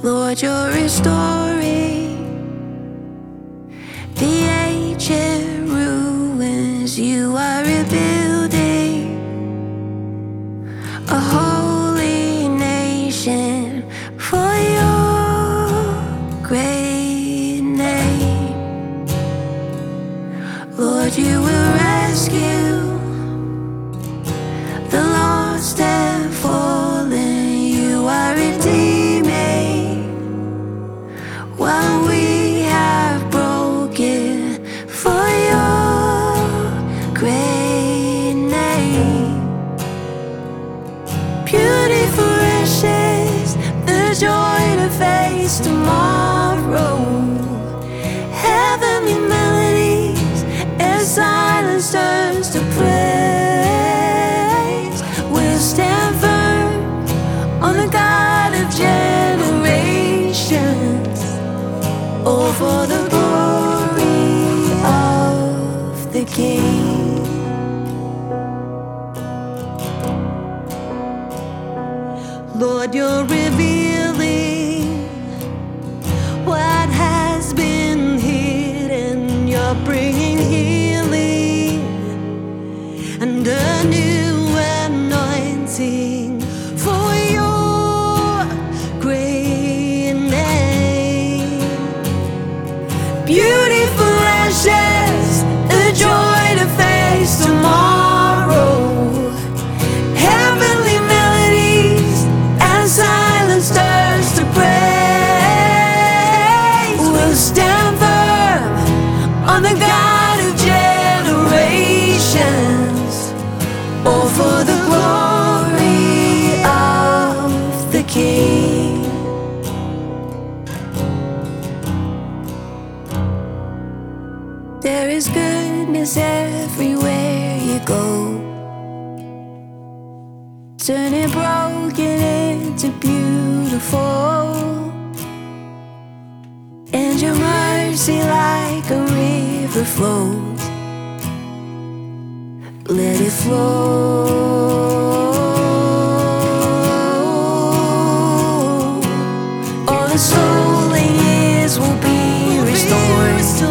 Lord, you're restoring the ancient ruins. You are rebuilding a holy nation for your great name. Lord, you will rescue the lost and fallen. You are redeeming what we have broken for your great name. Beautiful ashes, the joy to face tomorrow. Heavenly melodies as silence turns to praise. We'll stand firm on the God of generations. Oh, for the glory of the King. Lord, you're revealing what has been hidden. You're bringing healing and a new anointing for your great name. Beautiful ashes, the joy to face tomorrow. Heavenly melodies as silence turns to praise. We'll stand firm on the God of generations. Oh, for the glory of the King. There is goodness everywhere you go, turning broken into beautiful. And your mercy like a river flows. Let it flow. All the stolen years will be restored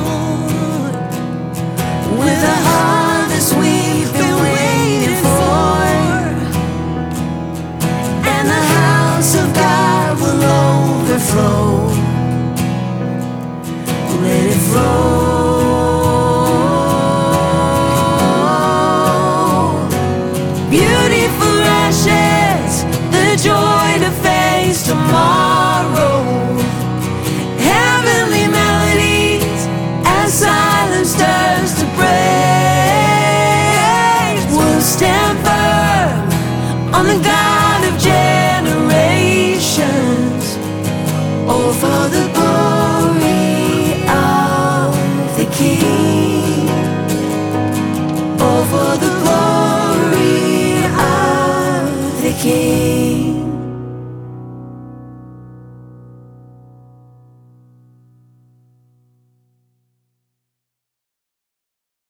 with the harvest we've been waiting for. And the house of God will overflow. Let it flow. Beautiful ashes, the joy to face tomorrow. Heavenly melodies as silence turns to praise. We'll stand firm on the God of generations. Oh, for the glory of the King. Oh, for the glory of the King.